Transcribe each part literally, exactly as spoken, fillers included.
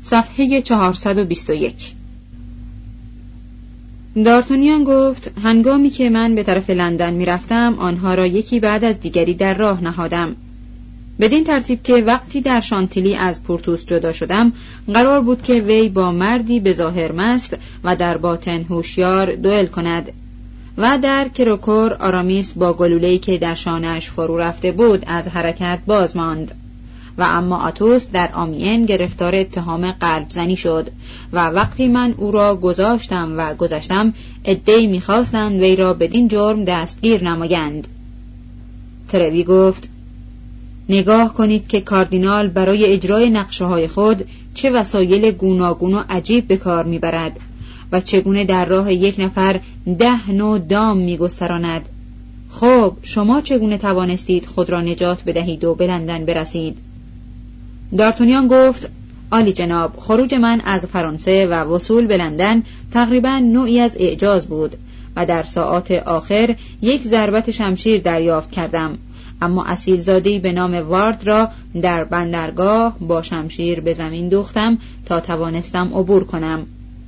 صفحه چهارصد و بیست و یک. دارتونیان گفت هنگامی که من به طرف لندن می رفتم آنها را یکی بعد از دیگری در راه نهادم، بدین ترتیب که وقتی در شانتیلی از پورتوس جدا شدم قرار بود که وی با مردی به ظاهر مست و در باطن هوشیار دوئل کند و در کروکور آرامیس با گلوله‌ای که در شانه‌اش فرو رفته بود از حرکت باز ماند و اما آتوس در آمین گرفتار اتهام قلب زنی شد و وقتی من او را گذاشتم و گذشتم عده‌ای می‌خواستند وی را بدین جرم دستگیر نمایند. تروی گفت نگاه کنید که کاردینال برای اجرای نقشه‌های خود چه وسایل گوناگون و عجیب به کار می‌برد و چگونه در راه یک نفر ده نوع دام می‌گستراند. خب شما چگونه توانستید خود را نجات بدهید و به لندن برسید؟ دارتونیان گفت عالی جناب، خروج من از فرانسه و وصول به لندن تقریباً نوعی از اعجاز بود و در ساعات آخر یک ضربت شمشیر دریافت کردم، اما اصیلزاده‌ای به نام وارد را در بندرگاه با شمشیر به زمین دوختم تا توانستم عبور کنم.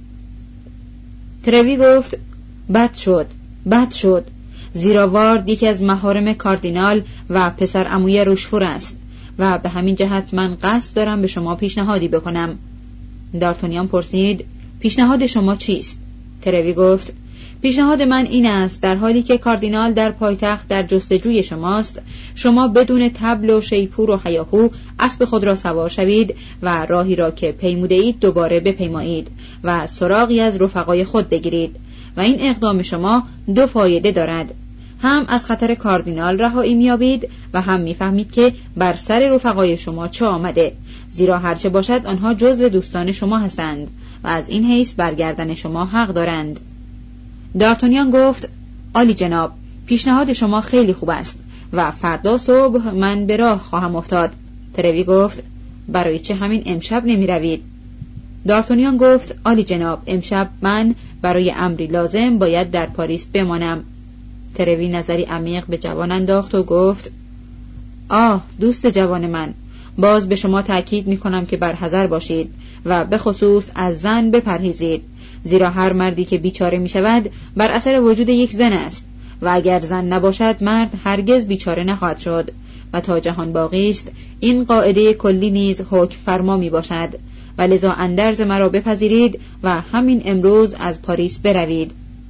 تروی گفت بد شد، بد شد، زیرا وارد یکی از محارم کاردینال و پسر عموی روشفور است و به همین جهت من قصد دارم به شما پیشنهادی بکنم. دارتونیان پرسید پیشنهاد شما چیست؟ تروی گفت پیشنهاد من این است در حالی که کاردینال در پایتخت در جستجوی شماست، شما بدون طبل و شیپور و هیاهو اسب خود را سوار شوید و راهی را که پیموده اید دوباره بپیمایید و سراغی از رفقای خود بگیرید و این اقدام شما دو فایده دارد: هم از خطر کاردینال رهایی میابید و هم میفهمید که بر سر رفقای شما چه آمده، زیرا هرچه باشد آنها جزو دوستان شما هستند و از این حیث برگردن شما حق دارند. دارتونیان گفت عالی جناب، پیشنهاد شما خیلی خوب است و فردا صبح من به راه خواهم افتاد. تروی گفت برای چه همین امشب نمی روید؟ دارتونیان گفت عالی جناب، امشب من برای امری لازم باید در پاریس بمانم. تروی نظری عمیق به جوان انداخت و گفت آه دوست جوان من، باز به شما تأکید می کنم که برحذر باشید و به خصوص از زن بپرهیزید، زیرا هر مردی که بیچاره می شود بر اثر وجود یک زن است و اگر زن نباشد مرد هرگز بیچاره نخواهد شد و تا جهان باقی است این قاعده کلی نیز حکم فرما می باشد و لذا اندرز مرا بپذیرید و همین امروز از پاریس بروید.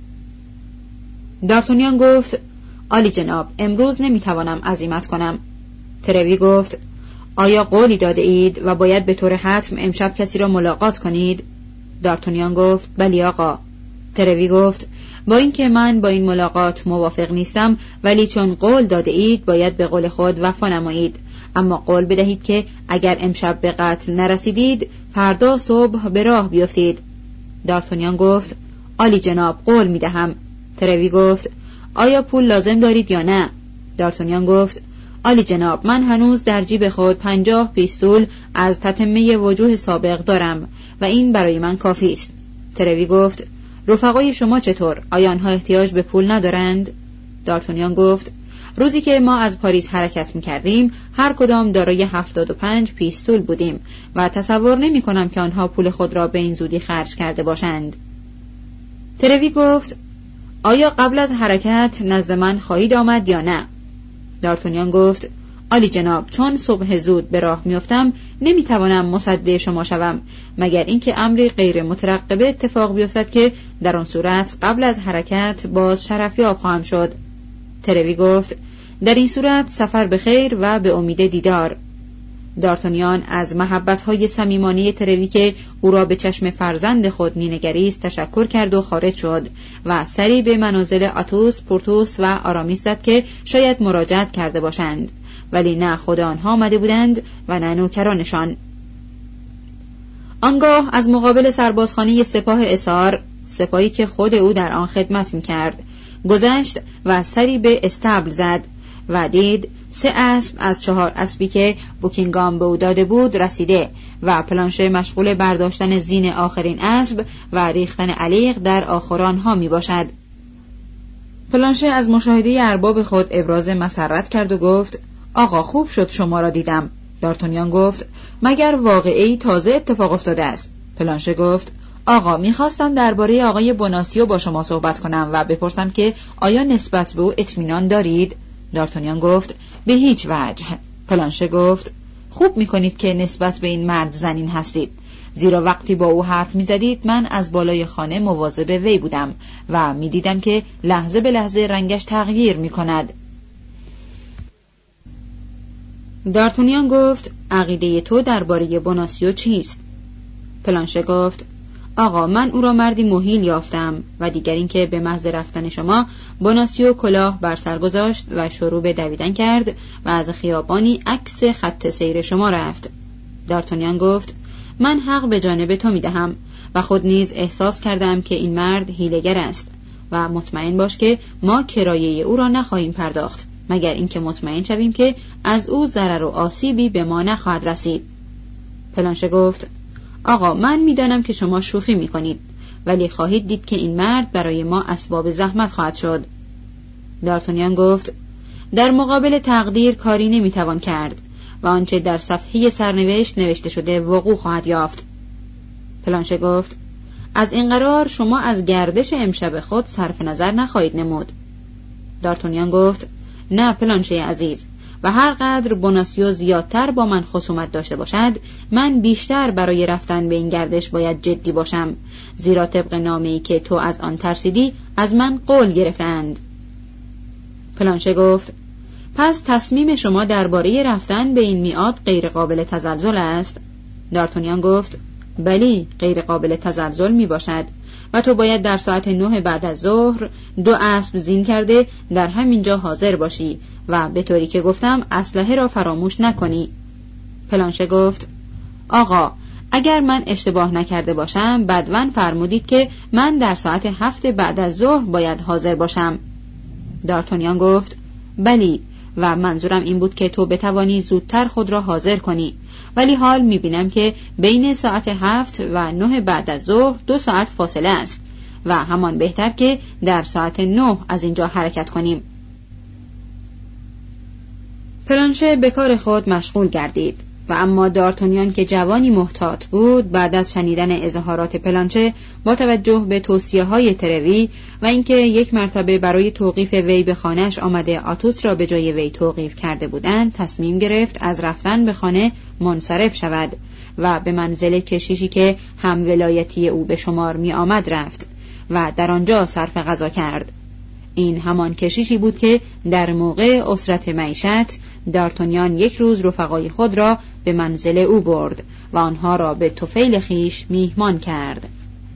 دارتونیان گفت عالی جناب، امروز نمیتوانم عزیمت کنم. تروی گفت آیا قولی داده اید و باید به طور حتم امشب کسی را ملاقات کنید؟ دارتونیان گفت بلی آقا. تروی گفت با اینکه من با این ملاقات موافق نیستم، ولی چون قول داده اید باید به قول خود وفا نمایید، اما قول بدهید که اگر امشب به قتل نرسیدید فردا صبح به راه بیفتید. دارتونیان گفت عالی جناب، قول میدهم. تروی گفت آیا پول لازم دارید یا نه؟ دارتونیان گفت عالی جناب، من هنوز در جیب خود پنجاه پیستول از تتمه وجوه سابق دارم و این برای من کافی است. تروی گفت رفقای شما چطور؟ آیا آنها احتیاج به پول ندارند؟ دارتونیان گفت روزی که ما از پاریس حرکت می‌کردیم هر کدام دارای هفتاد و پنج پیستول بودیم و تصور نمی‌کنم که آنها پول خود را به این زودی خرج کرده باشند. تروی گفت آیا قبل از حرکت نزد من خواهید آمد یا نه؟ دارتونیان گفت عالی جناب، چون صبح زود به راه میافتم نمیتوانم مصدق شما شوم مگر اینکه امری غیر مترقبه اتفاق بیفتد که در آن صورت قبل از حرکت باز شرفیاب خواهم شد. تروی گفت در این صورت سفر به خیر و به امید دیدار. دارتونیان از محبت‌های صمیمانه تروی که او را به چشم فرزند خود مینگریست تشکر کرد و خارج شد و سری به منازل آتوس، پورتوس و آرامیس زد که شاید مراجعت کرده باشند، ولی نه خود آنها آمده بودند و نه نوکرانشان. آنگاه از مقابل سربازخانه سپاه اسار، سپاهی که خود او در آن خدمت می‌کرد، گذشت و سری به استبل زد و دید سه اسب از چهار اسبی که بوکینگام به او داده بود رسیده و پلانشه مشغول برداشتن زین آخرین اسب و ریختن علیق در آخران ها می باشد. پلانشه از مشاهده ارباب خود ابراز مسرت کرد و گفت آقا خوب شد شما را دیدم. دارتونیان گفت مگر واقعی تازه اتفاق افتاده است؟ پلانشه گفت آقا میخواستم درباره آقای بوناسیو با شما صحبت کنم و بپرسم که آیا نسبت به او اطمینان دارید؟ دارتونیان گفت به هیچ وجه. پلانشه گفت خوب میکنید که نسبت به این مرد زنین هستید، زیرا وقتی با او حرف میزدید من از بالای خانه مواظب وی بودم و میدیدم که لحظه به لحظه رنگش تغییر میکند. دارتونیان گفت عقیده تو درباره بوناسیو چیست؟ پلانشه گفت آقا من او را مردی مهیل یافتم و دیگر این که به محض رفتن شما بوناسیو کلاه بر سر گذاشت و شروع به دویدن کرد و از خیابانی عکس خط سیر شما رفت. دارتونیان گفت من حق به جانب تو میدهم و خود نیز احساس کردم که این مرد حیله‌گر است و مطمئن باش که ما کرایه او را نخواهیم پرداخت مگر اینکه مطمئن شویم که از او ضرر و آسیبی به ما نخواهد رسید. پلانشه گفت آقا من میدانم که شما شوخی میکنید، ولی خواهید دید که این مرد برای ما اسباب زحمت خواهد شد. دارتونیان گفت در مقابل تقدیر کاری نمیتوان کرد و آنچه در صفحه سرنوشت نوشته شده وقوع خواهد یافت. پلانشه گفت از این قرار شما از گردش امشب خود صرف نظر نخواهید نمود. دارتونیان گفت نه پلانشه عزیز، و هر قدر بوناسیو زیادتر با من خصومت داشته باشد من بیشتر برای رفتن به این گردش باید جدی باشم، زیرا طبق نامه‌ای که تو از آن ترسیدی از من قول گرفتند. پلانشه گفت پس تصمیم شما درباره رفتن به این میعاد غیر قابل تزلزل است؟ دارتونیان گفت بلی غیر قابل تزلزل می باشد و تو باید در ساعت نه بعد از ظهر دو اسب زین کرده در همینجا حاضر باشی و به طوری که گفتم اسلحه را فراموش نکنی. پلانشه گفت آقا اگر من اشتباه نکرده باشم بدون فرمودید که من در ساعت هفت بعد از ظهر باید حاضر باشم. دارتونیان گفت بلی و منظورم این بود که تو بتوانی زودتر خود را حاضر کنی، ولی حال میبینم که بین ساعت هفت و نه بعد از ظهر دو ساعت فاصله است و همان بهتر که در ساعت نه از اینجا حرکت کنیم. پلانشه به کار خود مشغول گردید و اما دارتونیان که جوانی محتاط بود بعد از شنیدن اظهارات پلانشه با توجه به توصیه‌های تروی و اینکه یک مرتبه برای توقیف وی به خانه‌اش آمده آتوس را به جای وی توقیف کرده بودند تصمیم گرفت از رفتن به خانه منصرف شود و به منزل کشیشی که هم ولایتی او به شمار می آمد رفت و در آنجا صرف غذا کرد. این همان کشیشی بود که در موقع عسرت معیشت دارتونیان یک روز رفقای خود را به منزل او برد و آنها را به طفیل خیش میهمان کرد.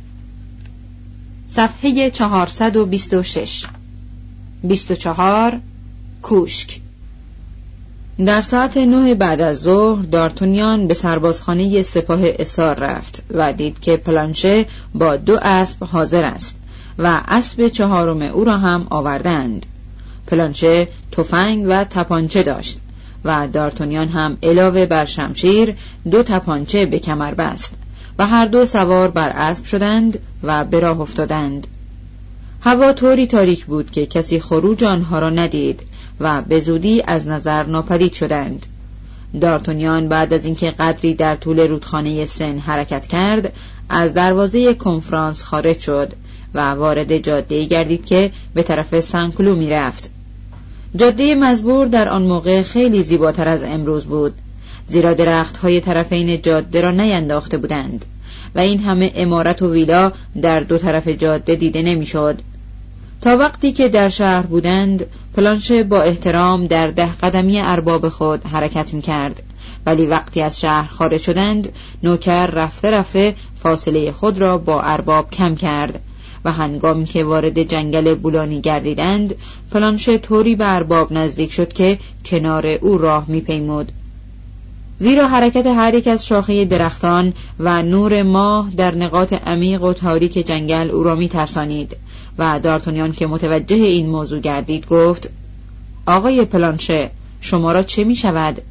صفحه چهارصد و بیست و شش. بیست و چهار. کوشک. در ساعت نه بعد از ظهر دارتونیان به سربازخانه سپاه اسار رفت و دید که پلانشه با دو اسب حاضر است و اسب چهارم او را هم آوردند. پلانشه تفنگ و تپانچه داشت و دارتونیان هم علاوه بر شمشیر دو تپانچه به کمر بست و هر دو سوار بر اسب شدند و به راه افتادند. هوا طوری تاریک بود که کسی خروج آنها را ندید و به زودی از نظر ناپدید شدند. دارتونیان بعد از اینکه قدری در طول رودخانه سن حرکت کرد از دروازه کنفرانس خارج شد و وارد جاده‌ای گردید که به طرف سنکلو می رفت. جاده مزبور در آن موقع خیلی زیباتر از امروز بود، زیرا درخت‌های طرفین جاده را نینداخته بودند و این همه عمارت و ویلا در دو طرف جاده دیده نمی‌شد. تا وقتی که در شهر بودند پلانشه با احترام در ده قدمی ارباب خود حرکت می‌کرد، ولی وقتی از شهر خارج شدند نوکر رفته رفته فاصله خود را با ارباب کم کرد و هنگامی که وارد جنگل بولانی گردیدند پلانشه طوری به ارباب نزدیک شد که کنار او راه می‌پیمود، زیرا حرکت هر یک از شاخه درختان و نور ماه در نقاط عمیق و تاریک جنگل او را می‌ترسانید و دارتونیان که متوجه این موضوع گردید گفت آقای پلانشه شما را چه می‌شود؟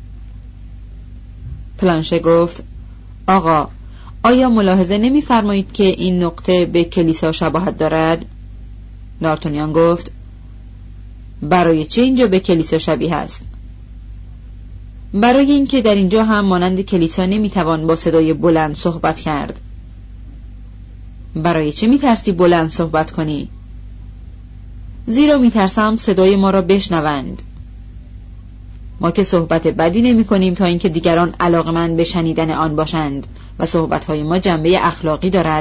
پلانشه گفت آقا آیا ملاحظه نمی‌فرمایید که این نقطه به کلیسا شباهت دارد؟ دارتونیان گفت برای چه اینجا به کلیسا شبیه است؟ برای اینکه در اینجا هم مانند کلیسا نمیتوان با صدای بلند صحبت کرد. برای چه میترسی بلند صحبت کنی؟ زیرا میترسم صدای ما را بشنوند. ما که صحبت بدی نمی کنیم تا اینکه دیگران علاقمند به شنیدن آن باشند و صحبتهای ما جنبه اخلاقی دارد.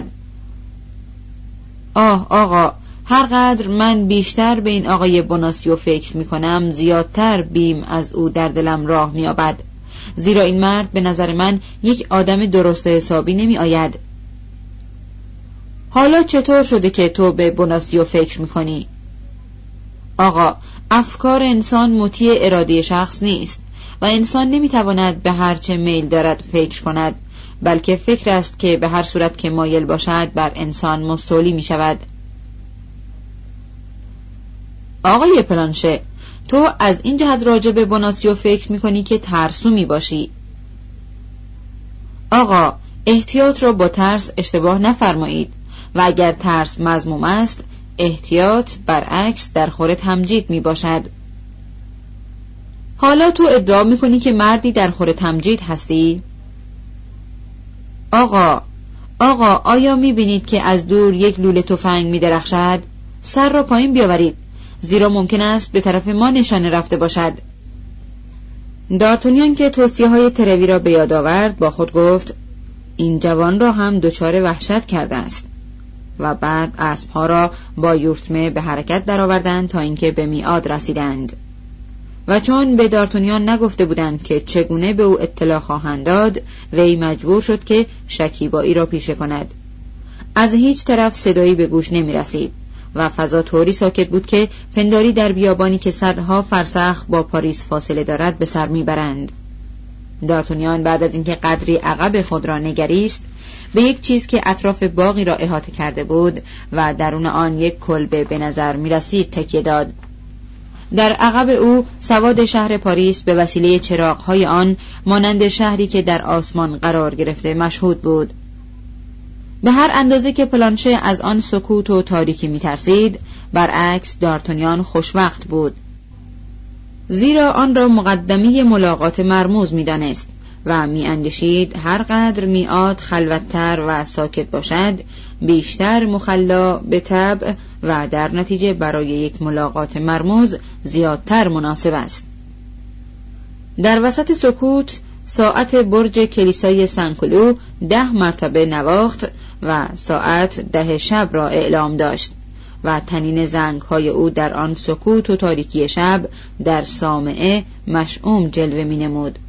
آه آقا، هر قدر من بیشتر به این آقای بوناسیو فکر می کنم زیادتر بیم از او در دلم راه می آبد، زیرا این مرد به نظر من یک آدم درست حسابی نمی آید. حالا چطور شده که تو به بوناسیو فکر می کنی؟ آقا، افکار انسان مطیع اراده شخص نیست و انسان نمی تواند به هر چه میل دارد فکر کند، بلکه فکر است که به هر صورت که مایل باشد بر انسان مستولی می شود. آقای پلانشه، تو از این جهت راجع به بوناسیو فکر می کنی که ترسو می باشی. آقا، احتیاط را با ترس اشتباه نفرمایید و اگر ترس مذموم است، احتیاط برعکس در خور تمجید می باشد. حالا تو ادعا می کنی که مردی در خور تمجید هستی؟ آقا، آقا، آیا می بینید که از دور یک لوله تفنگ می درخشد؟ سر را پایین بیاورید، زیرا ممکن است به طرف ما نشانه رفته باشد. دارتونیان که توصیه های تروی را به یاد آورد با خود گفت این جوان را هم دچار وحشت کرده است. و بعد اسبها را با یورتمه به حرکت درآوردند تا اینکه به میعاد رسیدند. و چون به دارتونیان نگفته بودند که چگونه به او اطلاع خواهند داد، وی مجبور شد که شکیبایی را پیشه کند. از هیچ طرف صدایی به گوش نمی رسید و فضا طوری ساکت بود که پنداری در بیابانی که صدها فرسخ با پاریس فاصله دارد به سر می برند. دارتونیان بعد از اینکه قدری عقب خود را نگریست، به یک چیز که اطراف باغی را احاطه کرده بود و درون آن یک کلبه به نظر می رسید تکیه داد. در عقب او سواد شهر پاریس به وسیله چراغ‌های آن مانند شهری که در آسمان قرار گرفته مشهود بود. به هر اندازه که پلانشه از آن سکوت و تاریکی می ترسید، برعکس دارتونیان خوشوقت بود، زیرا آن را مقدمه ملاقات مرموز می دانست و می اندیشید هر قدر میعاد خلوتتر و ساکت باشد، بیشتر مخلا به طبع و در نتیجه برای یک ملاقات مرموز زیادتر مناسب است. در وسط سکوت ساعت برج کلیسای سنکلو ده مرتبه نواخت و ساعت ده شب را اعلام داشت و تنین زنگ‌های او در آن سکوت و تاریکی شب در سامعه مشعوم جلوه می نمود.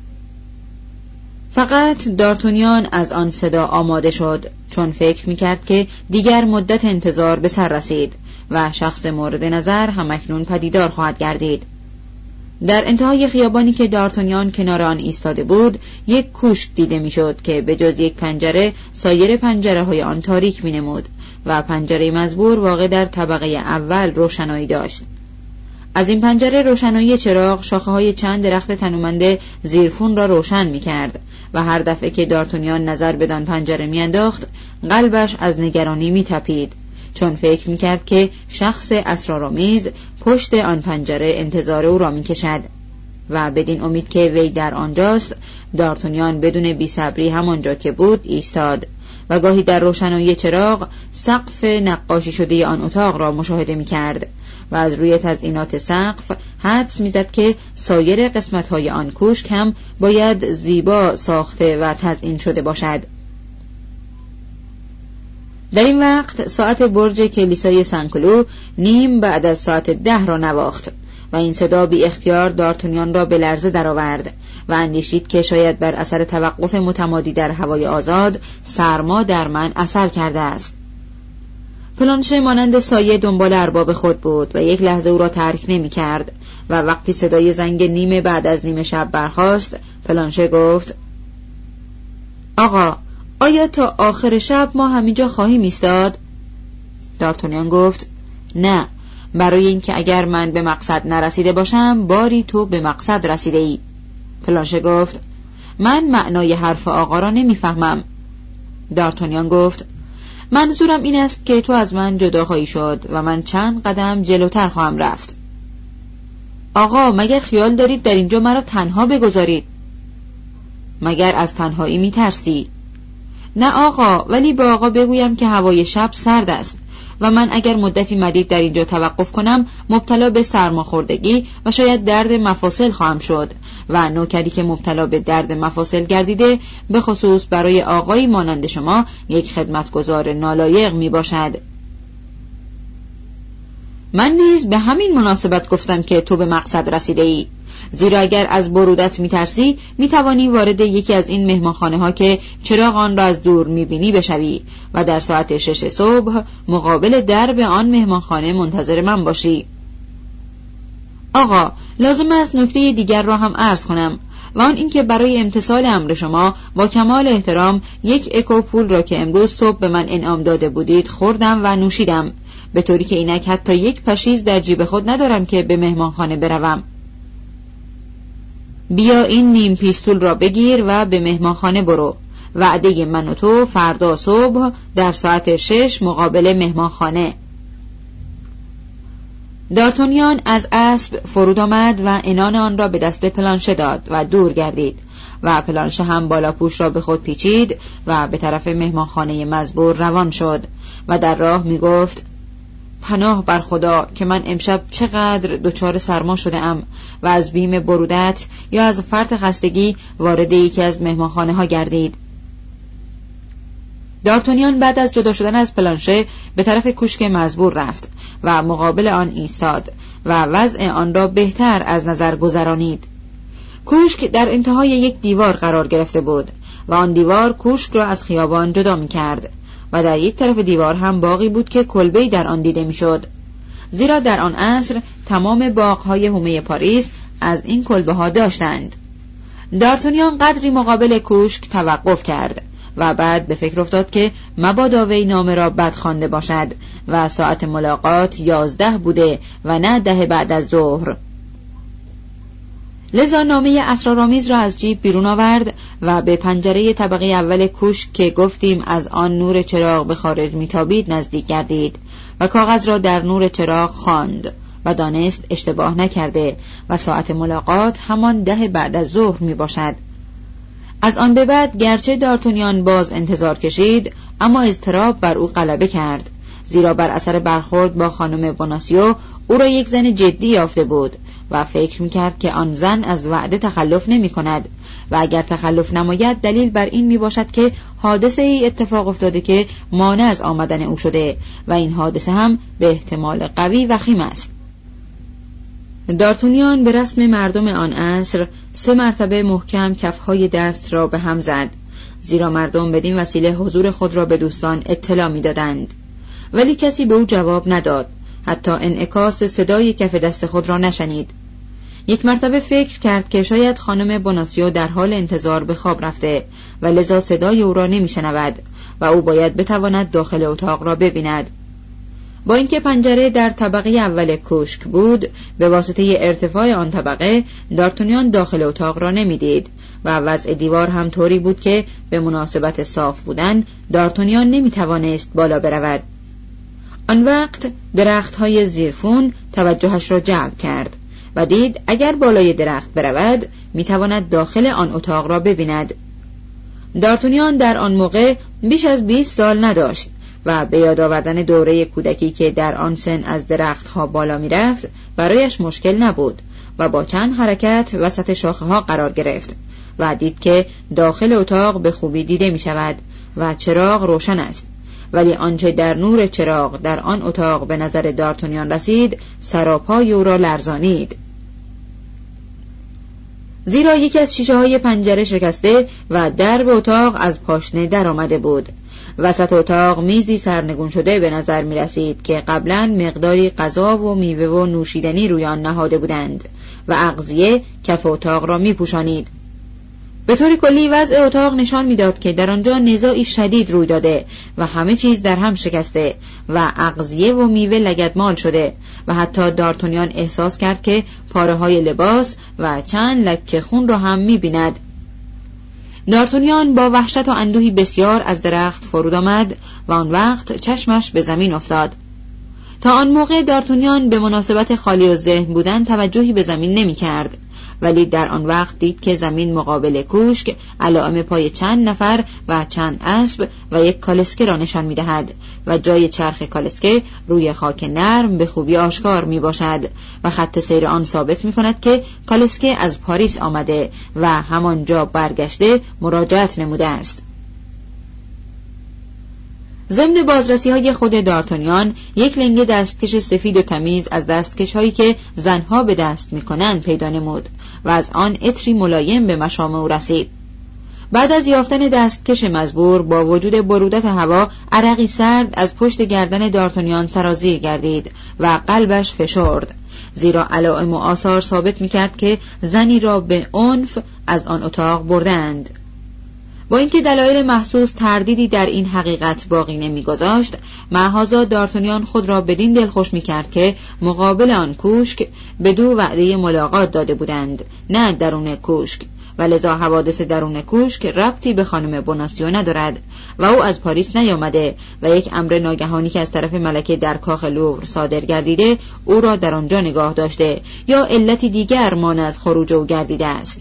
فقط دارتونیان از آن صدا آماده شد، چون فکر می کرد که دیگر مدت انتظار به سر رسید و شخص مورد نظر همکنون پدیدار خواهد گردید. در انتهای خیابانی که دارتونیان کنار آن ایستاده بود، یک کوشک دیده می شد که به جز یک پنجره سایر پنجره های آن تاریک می نمود و پنجره مزبور واقع در طبقه اول روشنایی داشت. از این پنجره روشنایی چراغ شاخه های چند درخت تنومند زیرفون را روشن می کرد و هر دفعه که دارتونیان نظر بدان پنجره می انداخت، قلبش از نگرانی می تپید، چون فکر می کرد که شخص اسرارآمیز پشت آن پنجره انتظار او را می کشد و بدین امید که وی در آنجاست، دارتونیان بدون بی‌صبری همانجا که بود ایستاد و گاهی در روشنایی چراغ سقف نقاشی شده آن اتاق را مشاهده می کرد و از روی تزئینات سقف حدس می زد که سایر قسمت‌های آن کوشک هم باید زیبا ساخته و تزئین شده باشد. در این وقت ساعت برج کلیسای سنکلو نیم بعد از ساعت ده را نواخت و این صدا بی اختیار دارتونیان را به لرزه درآورد و اندیشید که شاید بر اثر توقف متمادی در هوای آزاد سرما در من اثر کرده است. پلانشه مانند سایه دنبال ارباب خود بود و یک لحظه او را ترک نمی کرد و وقتی صدای زنگ نیمه بعد از نیمه شب برخاست، پلانشه گفت: آقا، آیا تا آخر شب ما همینجا خواهیم ایستاد؟ دارتونیان گفت: نه، برای اینکه اگر من به مقصد نرسیده باشم باری تو به مقصد رسیده ای. پلانشه گفت: من معنای حرف آقا را نمیفهمم. دارتونیان گفت: منظورم این است که تو از من جدا خواهی شد و من چند قدم جلوتر خواهم رفت. آقا، مگر خیال دارید در اینجا مرا تنها بگذارید؟ مگر از تنهایی می ترسی؟ نه آقا، ولی با آقا بگویم که هوای شب سرد است و من اگر مدتی مدید در اینجا توقف کنم مبتلا به سرماخوردگی و شاید درد مفاصل خواهم شد و نوکری که مبتلا به درد مفاصل گردیده به خصوص برای آقایی مانند شما یک خدمتگزار نالایق می باشد. من نیز به همین مناسبت گفتم که تو به مقصد رسیده ای، زیرا اگر از برودت میترسی میتوانی وارد یکی از این مهمانخانه ها که چراغ آن را از دور میبینی بشوی و در ساعت شش صبح مقابل درب آن مهمانخانه منتظر من باشی. آقا، لازم است نکته دیگر را هم عرض کنم و آن اینکه برای امتثال امر شما با کمال احترام یک اکو پول را که امروز صبح به من انعام داده بودید خوردم و نوشیدم، به طوری که اینک حتی یک پشیز در جیب خود ندارم که به مهمانخانه بروم. بیا این نیم پیستول را بگیر و به مهمانخانه برو. وعده من و تو فردا صبح در ساعت شش مقابل مهمانخانه. دارتونیان از اسب فرود آمد و عنان آن را به دست پلانشه داد و دور گردید و پلانشه هم بالاپوش را به خود پیچید و به طرف مهمانخانه مزبور روان شد و در راه می گفت: پناه بر خدا که من امشب چقدر دچار سرما شده ام و از بیم برودت یا از فرط خستگی وارد یکی از مهمانخانه ها گردید. دارتونیان بعد از جدا شدن از پلانشه به طرف کوشک مزبور رفت و مقابل آن ایستاد و وضع آن را بهتر از نظر گذرانید. کوشک در انتهای یک دیوار قرار گرفته بود و آن دیوار کوشک را از خیابان جدا می کرد و در یک طرف دیوار هم باغی بود که کلبه‌ای در آن دیده میشد، زیرا در آن عصر تمام باغ‌های حومه پاریس از این کلبه‌ها داشتند. دارتونیان قدری مقابل کوشک توقف کرد و بعد به فکر افتاد که مبادا وی نامه را بد خوانده باشد و ساعت ملاقات یازده بوده و نه ده بعد از ظهر. لذا نامه اسرارآمیز را از جیب بیرون آورد و به پنجره طبقه اول کوشک که گفتیم از آن نور چراغ به خارج میتابید نزدیک گردید و کاغذ را در نور چراغ خواند و دانست اشتباه نکرده و ساعت ملاقات همان ده بعد از ظهر می باشد. از آن به بعد گرچه دارتونیان باز انتظار کشید، اما اضطراب بر او غلبه کرد، زیرا بر اثر برخورد با خانم بوناسیو او را یک زن جدی یافته بود و فکر می‌کرد که آن زن از وعده تخلف نمی‌کند و اگر تخلف نماید دلیل بر این میباشد که حادثه ای اتفاق افتاده که مانع از آمدن او شده و این حادثه هم به احتمال قوی وخیم است. دارتونیان به رسم مردم آن عصر سه مرتبه محکم کفهای دست را به هم زد، زیرا مردم بدین وسیله حضور خود را به دوستان اطلاع می‌دادند، ولی کسی به او جواب نداد، حتی انعکاس صدای کف دست خود را نشنید. یک مرتبه فکر کرد که شاید خانم بوناسیو در حال انتظار به خواب رفته و لذا صدای او را نمی‌شنود و او باید بتواند داخل اتاق را ببیند. با اینکه پنجره در طبقه اول کوشک بود، به واسطه ارتفاع آن طبقه دارتونیان داخل اتاق را نمی‌دید و وضع دیوار هم طوری بود که به مناسبت صاف بودن دارتونیان نمی‌توانست بالا برود. آن وقت درخت‌های زیرفون توجهش را جلب کرد و دید اگر بالای درخت برود میتواند داخل آن اتاق را ببیند. دارتونیان در آن موقع بیش از بیست سال نداشت و به یاد آوردن دوره کودکی که در آن سن از درخت‌ها بالا میرفت برایش مشکل نبود و با چند حرکت وسط شاخه‌ها قرار گرفت و دید که داخل اتاق به خوبی دیده می شود و چراغ روشن است، ولی آنچه در نور چراغ در آن اتاق به نظر دارتونیان رسید سراپای او را لرزانید، زیرا یکی از شیشه های پنجره شکسته و درب اتاق از پاشنه در آمده بود. وسط اتاق میزی سرنگون شده به نظر می رسید که قبلا مقداری غذا و میوه و نوشیدنی روی آن نهاده بودند و اغذیه کف اتاق را می پوشانید. به طور کلی وضع اتاق نشان میداد که در آنجا نزاعی شدید روی داده و همه چیز در هم شکسته و اغذیه و میوه لگدمال شده و حتی دارتونیان احساس کرد که پاره های لباس و چند لکه خون را هم می‌بیند. دارتونیان با وحشت و اندوهی بسیار از درخت فرود آمد و آن وقت چشمش به زمین افتاد. تا آن موقع دارتونیان به مناسبت خالی و ذهن بودن توجهی به زمین نمی کرد ولی در آن وقت دید که زمین مقابل کوشک علائم پای چند نفر و چند اسب و یک کالسکه را نشان می‌دهد و جای چرخ کالسکه روی خاک نرم به خوبی آشکار میباشد و خط سیر آن ثابت می‌کند که کالسکه از پاریس آمده و همانجا برگشته مراجعت نموده است. ضمن بازرسی‌های خود دارتانیان یک لنگه دستکش سفید و تمیز از دستکش‌هایی که زنها به دست می‌کنند پیدا نمود و از آن عطری ملایم به مشام او رسید. بعد از یافتن دستکش مزبور، با وجود برودت هوا، عرقی سرد از پشت گردن دارتانیان سرازیر گردید و قلبش فشرد، زیرا علائم و آثار ثابت می‌کرد که زنی را به عنف از آن اتاق بردند. با اینکه دلایل محسوس تردیدی در این حقیقت باقی نمی‌گذاشت، معاذا دارتانیان خود را بدین دلخوش می‌کرد که مقابل آن کوشک بدو وعده ملاقات داده بودند، نه درون کوشک، و لذا حوادث درون کوشک ربطی به خانم بوناسیو ندارد و او از پاریس نیامده و یک امر ناگهانی که از طرف ملکه در کاخ لوور صادر گردیده او را در آنجا نگاه داشته یا علتی دیگر مانع از خروج او گردیده است.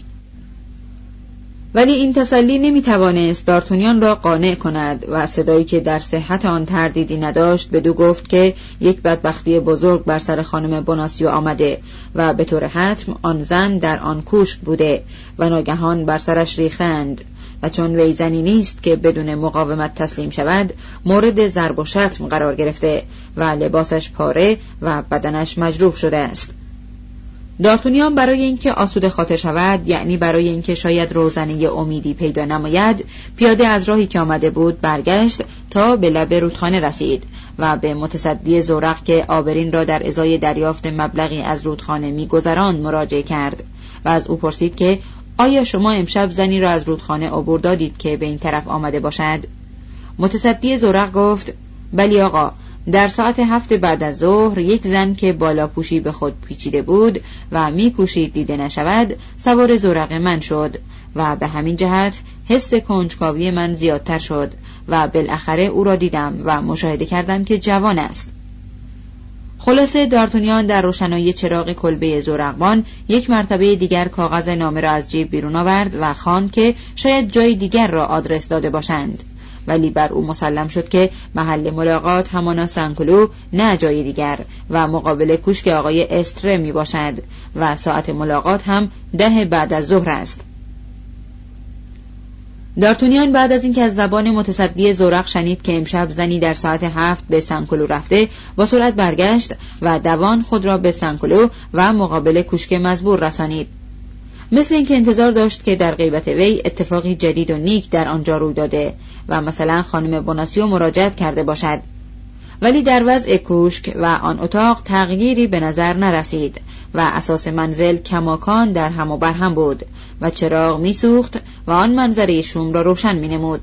ولی این تسلی نمیتوانست دارتانیان را قانع کند و صدایی که در صحت آن تردیدی نداشت بدو گفت که یک بدبختی بزرگ بر سر خانم بوناسیو آمده و به طور حتم آن زن در آن کوشک بوده و ناگهان بر سرش ریختند و چون وی زنی نیست که بدون مقاومت تسلیم شود، مورد ضرب و شتم قرار گرفته و لباسش پاره و بدنش مجروح شده است. دارتانیان برای اینکه آسوده خاطر شود، یعنی برای اینکه شاید روزنه امیدی پیدا نماید، پیاده از راهی که آمده بود برگشت تا به لب رودخانه رسید و به متصدی زورق که آبرین را در ازای دریافت مبلغی از رودخانه می‌گذراند مراجعه کرد و از او پرسید که آیا شما امشب زنی را از رودخانه عبور دادید که به این طرف آمده باشد؟ متصدی زورق گفت بلی آقا، در ساعت هفت بعد از ظهر یک زن که بالا پوشی به خود پیچیده بود و می کوشید دیده نشود سوار زورق من شد و به همین جهت حس کنجکاوی من زیادتر شد و بالاخره او را دیدم و مشاهده کردم که جوان است. خلاصه دارتانیان در روشنایی چراغ کلبه زورقبان یک مرتبه دیگر کاغذ نامه را از جیب بیرون آورد و خواند که شاید جای دیگر را آدرس داده باشند، ولی بر او مسلم شد که محل ملاقات همانا سنکلو، نه جای دیگر، و مقابل کوشک آقای استره می باشد و ساعت ملاقات هم ده بعد از ظهر است. دارتانیان بعد از اینکه از زبان متصدی زورق شنید که امشب زنی در ساعت هفت به سنکلو رفته، با سرعت برگشت و دوان خود را به سنکلو و مقابل کوشک مزبور رسانید. مثل اینکه انتظار داشت که در غیبت وی اتفاقی جدید و نیک در آنجا روی داده و مثلا خانم بوناسیو مراجعت کرده باشد، ولی در وضع کوشک و آن اتاق تغییری به نظر نرسید و اساس منزل کماکان در هم و بر هم بود و چراغ می سوخت و آن منظره شوم را روشن می نمود.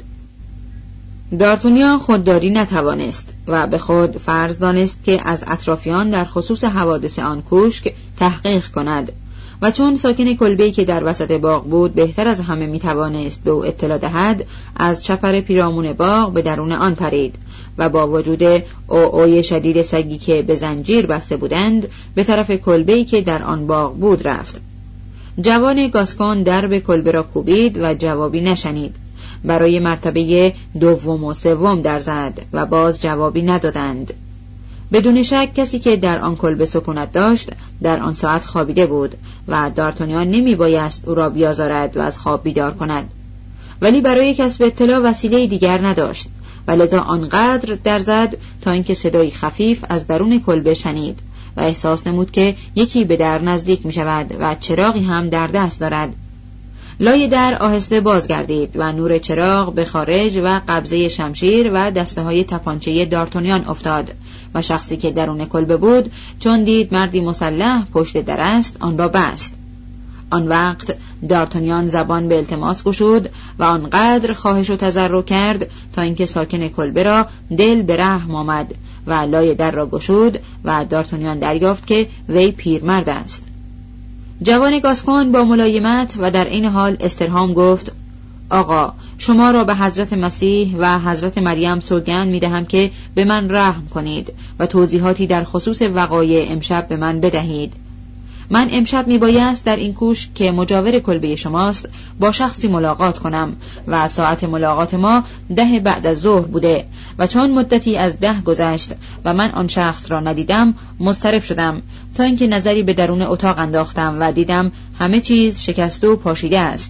دارتانیان خودداری نتوانست و به خود فرض دانست که از اطرافیان در خصوص حوادث آن کوشک تحقیق کند و چون ساکن کلبه‌ای که در وسط باغ بود بهتر از همه می توانست به او اطلاع دهد، از چپر پیرامون باغ به درون آن پرید و با وجود او اوی شدید سگی که به زنجیر بسته بودند به طرف کلبه‌ای که در آن باغ بود رفت. جوان گاسکون درب کلبه را کوبید و جوابی نشنید. برای مرتبه دوم و سوم در زد و باز جوابی ندادند. بدون شک کسی که در آن کلبه سکونت داشت در آن ساعت خوابیده بود و دارتانیان نمی بایست او را بیازارد و از خواب بیدار کند، ولی برای کسب اطلاع وسیله دیگر نداشت و لذا آنقدر در زد تا اینکه صدایی خفیف از درون کلبه شنید و احساس نمود که یکی به در نزدیک می شود و چراغی هم در دست دارد. لای در آهسته بازگردید و نور چراغ به خارج و قبضه شمشیر و دسته های تپانچه دارتانیان افتاد و شخصی که درون کلبه بود چون دید مردی مسلح پشت در است آن را بست. آن وقت دارتانیان زبان به التماس گشود و آنقدر خواهش و تضرع کرد تا اینکه ساکن کلبه را دل به رحم آمد و لای در را گشود و دارتانیان دریافت که وی پیرمرد است. جوان گاسکون با ملایمت و در این حال استرهام گفت: آقا، شما را به حضرت مسیح و حضرت مریم سوگند می دهم که به من رحم کنید و توضیحاتی در خصوص وقایع امشب به من بدهید. من امشب میبایست در این کوشک که مجاور کلبه شماست با شخصی ملاقات کنم و ساعت ملاقات ما ده بعد از ظهر بوده و چون مدتی از ده گذشت و من آن شخص را ندیدم مضطرب شدم تا اینکه نظری به درون اتاق انداختم و دیدم همه چیز شکسته و پاشیده است.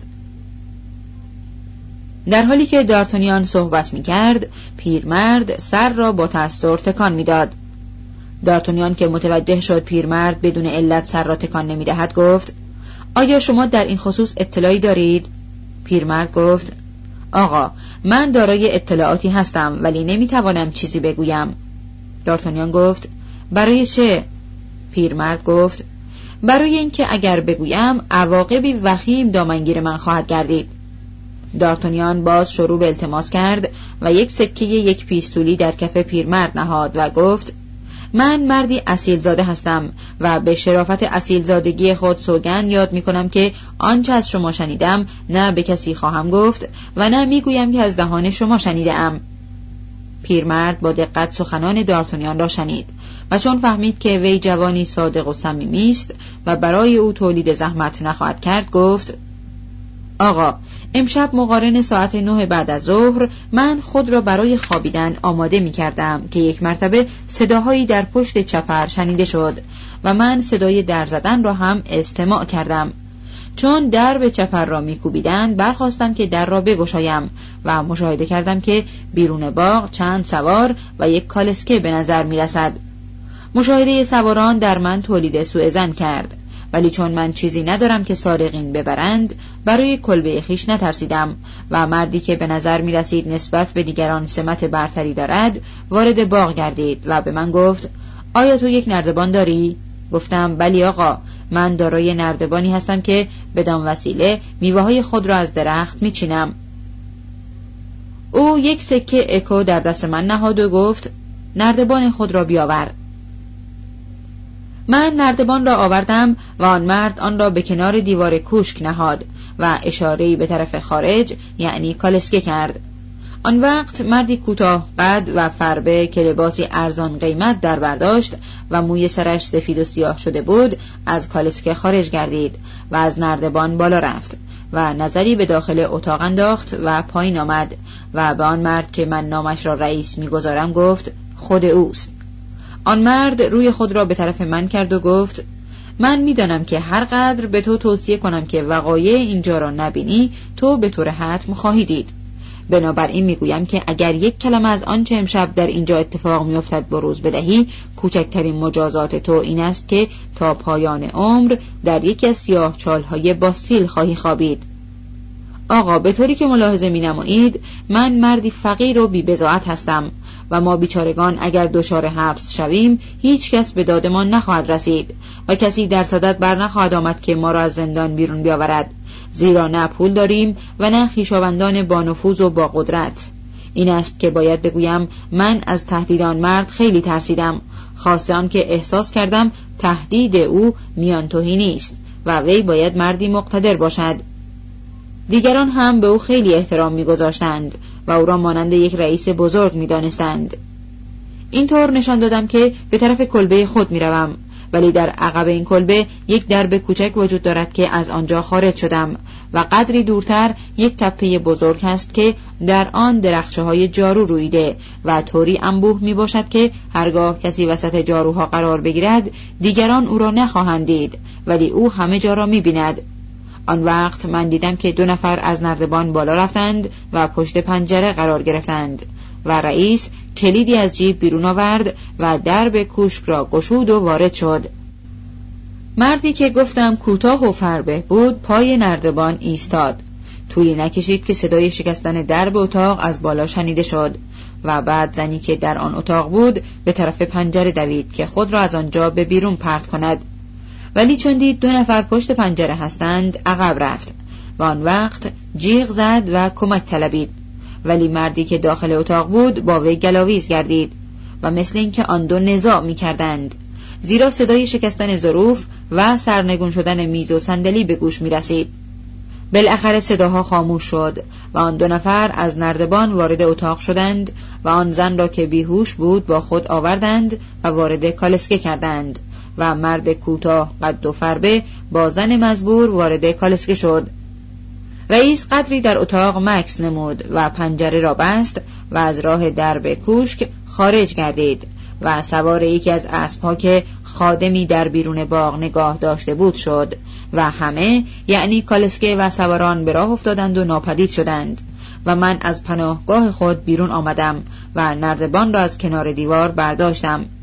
در حالی که دارتانیان صحبت می‌کرد، پیرمرد سر را با تأثر تکان می‌داد. دارتانیان که متوجه شد پیرمرد بدون علت سر را تکان نمی‌دهد گفت: آیا شما در این خصوص اطلاعی دارید؟ پیرمرد گفت: آقا، من دارای اطلاعاتی هستم ولی نمی‌توانم چیزی بگویم. دارتانیان گفت: برای چه؟ پیرمرد گفت: برای اینکه اگر بگویم عواقبی وخیم دامنگیر من خواهد گردید. دارتانیان باز شروع به التماس کرد و یک سکه یک پیستولی در کف پیرمرد نهاد و گفت: من مردی اصیلزاده هستم و به شرافت اصیلزادگی خود سوگند یاد می کنم که آنچه از شما شنیدم نه به کسی خواهم گفت و نه می گویم که از دهان شما شنیده ام. پیرمرد با دقت سخنان دارتانیان را شنید و چون فهمید که وی جوانی صادق و صمیمی است و برای او تولید زحمت نخواهد کرد گفت: آقا، امشب مقارن ساعت نه بعد از ظهر من خود را برای خوابیدن آماده می کردم که یک مرتبه صداهایی در پشت چپر شنیده شد و من صدای در زدن را هم استماع کردم. چون در به چپر را می کوبیدند برخواستم که در را بگشایم و مشاهده کردم که بیرون باغ چند سوار و یک کالسکه به نظر می رسد. مشاهده سواران در من تولید سوءظن کرد، ولی چون من چیزی ندارم که سارقین ببرند برای کلبه خیش نترسیدم و مردی که به نظر می رسید نسبت به دیگران سمت برتری دارد وارد باغ گردید و به من گفت: آیا تو یک نردبان داری؟ گفتم: بلی آقا، من دارای نردبانی هستم که بدان وسیله میوه‌های خود را از درخت می چینم. او یک سکه اکو در دست من نهاد و گفت: نردبان خود را بیاور. من نردبان را آوردم و آن مرد آن را به کنار دیوار کوشک نهاد و اشاره‌ای به طرف خارج یعنی کالسکه کرد. آن وقت مردی کوتاه قد و فربه که لباسی ارزان قیمت در برداشت و موی سرش سفید و سیاه شده بود از کالسکه خارج گردید و از نردبان بالا رفت و نظری به داخل اتاق انداخت و پایین آمد و به آن مرد که من نامش را رئیس می‌گذارم گفت: خود اوست. آن مرد روی خود را به طرف من کرد و گفت: من می‌دانم که هر قدر به تو توصیه کنم که وقایع اینجا را نبینی تو به طور حتم خواهی دید. بنابراین میگویم که اگر یک کلمه از آنچه امشب در اینجا اتفاق میافتد بروز بدهی کوچکترین مجازات تو این است که تا پایان عمر در یکی از سیاه چالهای باستیل خواهی خوابید. آقا، به طوری که ملاحظه می‌نمایید من مردی فقیر و بی‌بضاعت هستم و ما بیچارگان اگر دچار حبس شویم هیچ کس به دادمان نخواهد رسید و کسی در صدد بر نخواهد آمد که ما را از زندان بیرون بیاورد، زیرا نه پول داریم و نه خویشاوندان با نفوذ و با قدرت. این است که باید بگویم من از تهدید آن مرد خیلی ترسیدم، خاصه آن که احساس کردم تهدید او میان توهی نیست و وی باید مردی مقتدر باشد. دیگران هم به او خیلی احترام می‌گذاشتند و او را مانند یک رئیس بزرگ می‌دانستند. اینطور نشان دادم که به طرف کلبه خود می‌روم، ولی در عقب این کلبه یک درب کوچک وجود دارد که از آنجا خارج شدم و قدری دورتر یک تپه بزرگ است که در آن درخچه‌های جارو رویده و طوری انبوه می باشد که هرگاه کسی وسط جاروها قرار بگیرد دیگران او را نخواهند دید، ولی او همه جا را می بیند. آن وقت من دیدم که دو نفر از نردبان بالا رفتند و پشت پنجره قرار گرفتند و رئیس کلیدی از جیب بیرون آورد و درب کوشک را گشود و وارد شد. مردی که گفتم کوتاه و فربه بود پای نردبان ایستاد. طولی نکشید که صدای شکستن درب اتاق از بالا شنیده شد و بعد زنی که در آن اتاق بود به طرف پنجره دوید که خود را از آنجا به بیرون پرت کند، ولی چون دید دو نفر پشت پنجره هستند عقب رفت و آن وقت جیغ زد و کمک طلبید، ولی مردی که داخل اتاق بود با وی گلاویز گردید و مثل اینکه آن دو نزاع می کردند، زیرا صدای شکستن ظروف و سرنگون شدن میز و صندلی به گوش می رسید. بالاخره صداها خاموش شد و آن دو نفر از نردبان وارد اتاق شدند و آن زن را که بیهوش بود با خود آوردند و وارد کالسکه کردند و مرد کوتاه قد و فربه با زن مزبور وارد کالسکه شد. رئیس قدری در اتاق مکث نمود و پنجره را بست و از راه درب کوشک خارج گردید و سوار یکی از اسب‌ها که خادمی در بیرون باغ نگاه داشته بود شد و همه یعنی کالسکه و سواران به راه افتادند و ناپدید شدند و من از پناهگاه خود بیرون آمدم و نردبان را از کنار دیوار برداشتم